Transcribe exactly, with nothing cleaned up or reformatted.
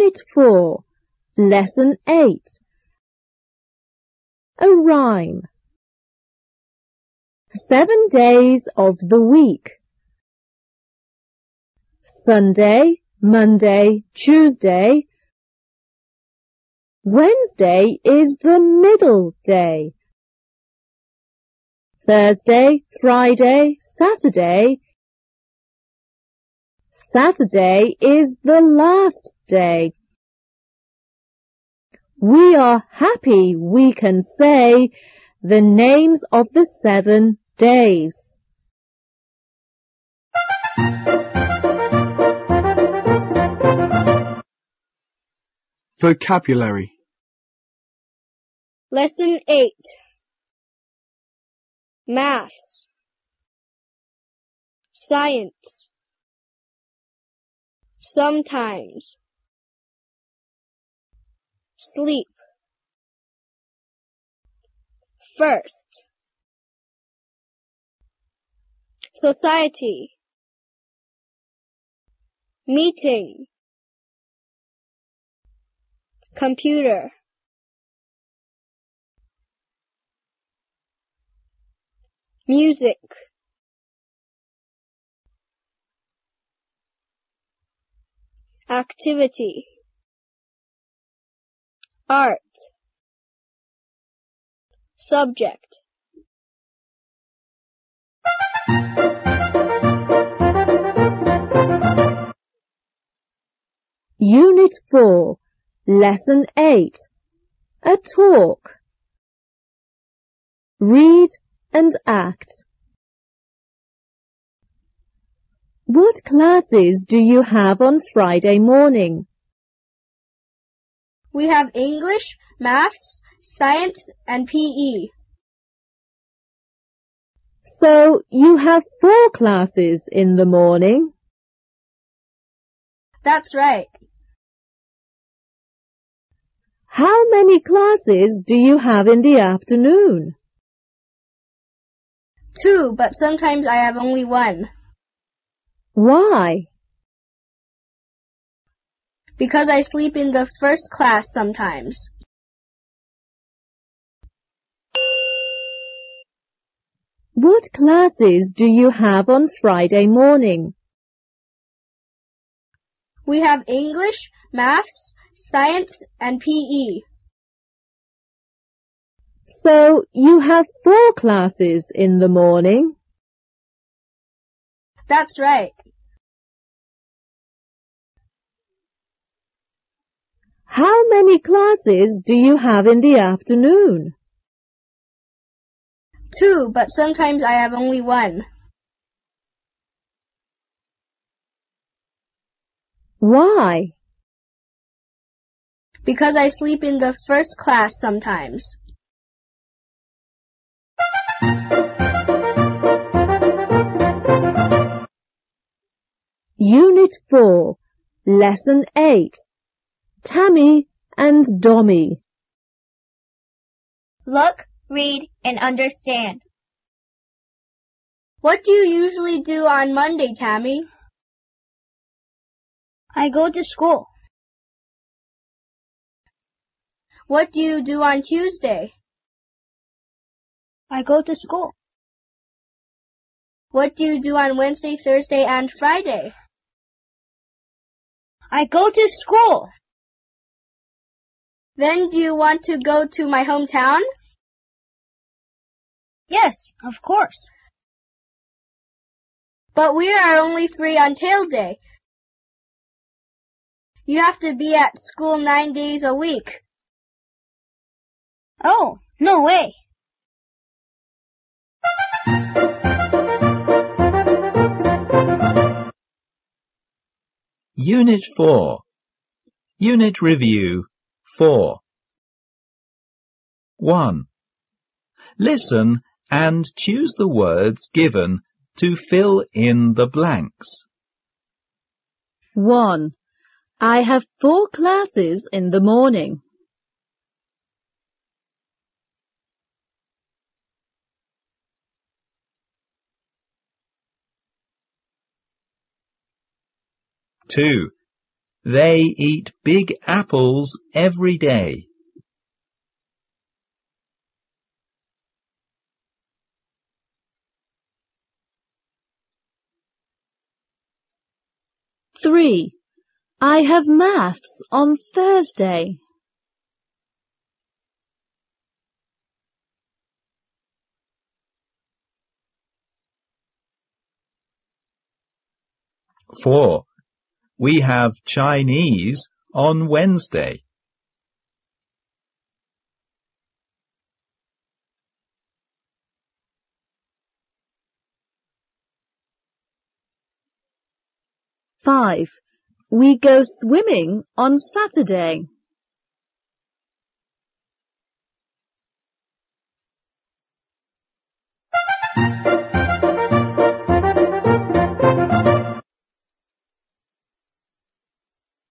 Unit four, Lesson eight. A rhyme. Seven days of the week. Sunday, Monday, Tuesday. Wednesday is the middle day. Thursday, Friday, Saturday. Saturday is the last day. We are happy we can say the names of the seven days. Vocabulary. Lesson eight. Maths. Science. Sometimes. Sleep. First. Society. Meeting. Computer. Music. Activity. Art. Subject. Unit four, Lesson eight. A talk. Read and act. What classes do you have on Friday morning? We have English, Maths, Science, and P E. So you have four classes in the morning? That's right. How many classes do you have in the afternoon? Two, but sometimes I have only one. Why? Because I sleep in the first class sometimes. What classes do you have on Friday morning? We have English, Maths, Science, and P E. So you have four classes in the morning? That's right. How many classes do you have in the afternoon? Two, but sometimes I have only one. Why? Because I sleep in the first class sometimes. Unit four, Lesson eight. Tammy and Dommy. Look, read, and understand. What do you usually do on Monday, Tammy? I go to school. What do you do on Tuesday? I go to school. What do you do on Wednesday, Thursday, and Friday? I go to school. Then do you want to go to my hometown? Yes, of course. But we are only free on tail day. You have to be at school nine days a week. Oh, no way. Unit four. Unit Review four. one. Listen and choose the words given to fill in the blanks. one. I have four classes in the morning. two. They eat big apples every day. Three. I have maths on Thursday. Four. We have Chinese on Wednesday. Five. We go swimming on Saturday.